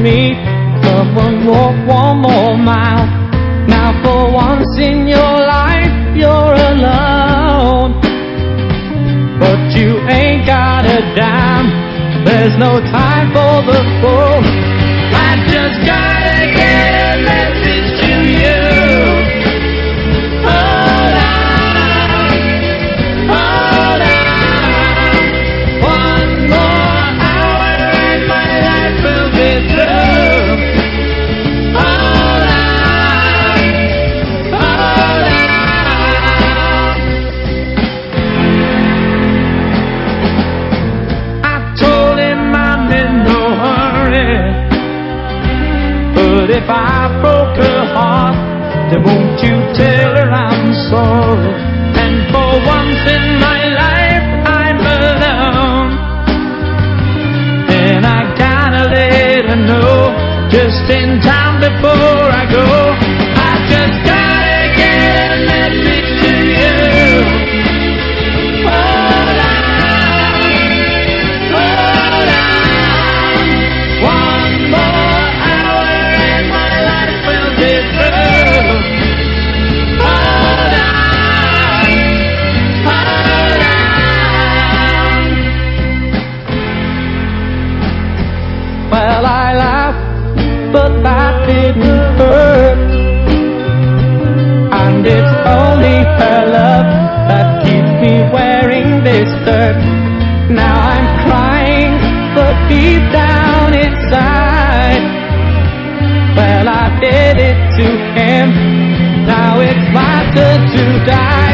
me. Come on, walk one more mile. Now for once in your life you're alone, but you ain't got a dime. There's no time for the fool. I just gotta get a message to you. Hold on, hold on. One more hour and my life will be through. Hold on, hold on. I told him I'm in no hurry, but if I broke her heart, then won't you tell her I'm sorry? And for once in my life I'm alone, and I gotta let her know just in time before I go. I just gotta get a message to you. Hold on, hold on. One more hour and my life will be through. Hold on, hold on. Well, I laughed, but that didn't hurt. And it's only her love that keeps me wearing this dirt. Now I'm crying, but deep down inside, well, I did it to him. Now it's my turn to die.